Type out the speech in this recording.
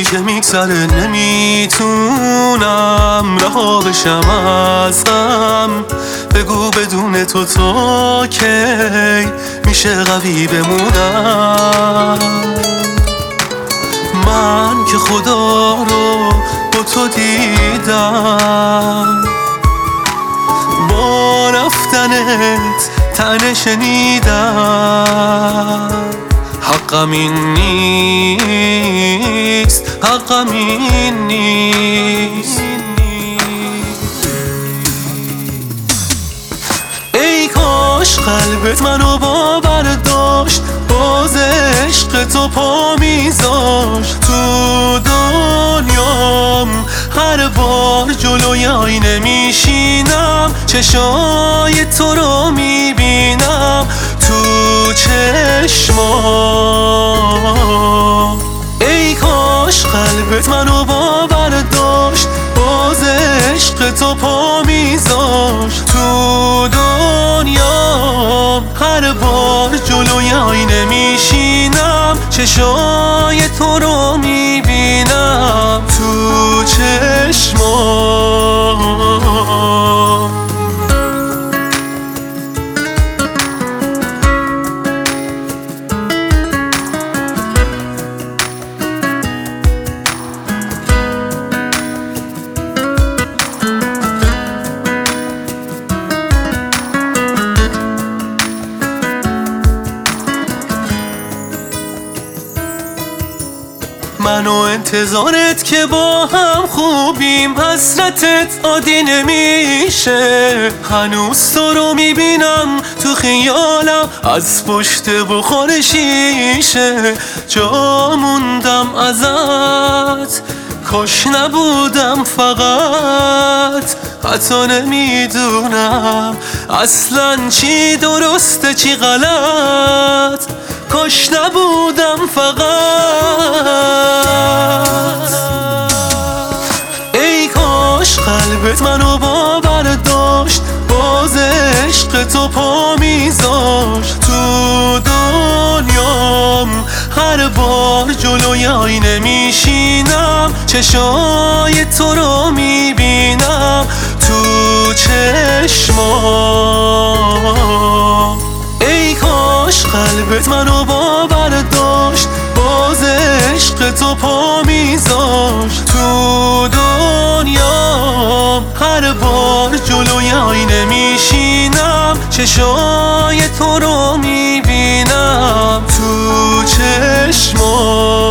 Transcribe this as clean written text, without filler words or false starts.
که میگذره نمیتونم رها بشم ازم. بگو بدون تو کی میشه قوی بمونم. من که خدا رو با تو دیدم، با رفتنت تنه شنیدم. حقم این نیست، حقم این نیست. ای کاش قلبت منو باور داشت، باز عشق تو پا میذاشت. تو دنیام هر بار جلوی آینه میشینم، چشای تو رو میبینم تو چشمام. ای کاش قلبت منو باور داشت، باز عشق تو پا میذاشت. تو دنیام هر بار جلوی آینه میشینم، چشای تو رو میبینم تو چشمام. من و انتظارت که با هم خوبیم، حسرتت عادی نمیشه. هنوز تو رو میبینم تو خیالم، از پشت بخور شیشه. جا موندم ازت، کاش نبودم فقط. حتی نمیدونم اصلا چی درسته چی غلط. کاش نبودم فقط. ای کاش قلبت منو باور داشت، باز عشق تو پا میذاشت. تو دنیام هر بار جلوی آینه میشینم، چشای تو رو میبینم تو چشمام. ای کاش قلبت منو باور داشت، باز عشق تو پا میذاشت. تو دنیام هر بار جلوی آینه میشینم، چشای تو رو میبینم تو چشمام.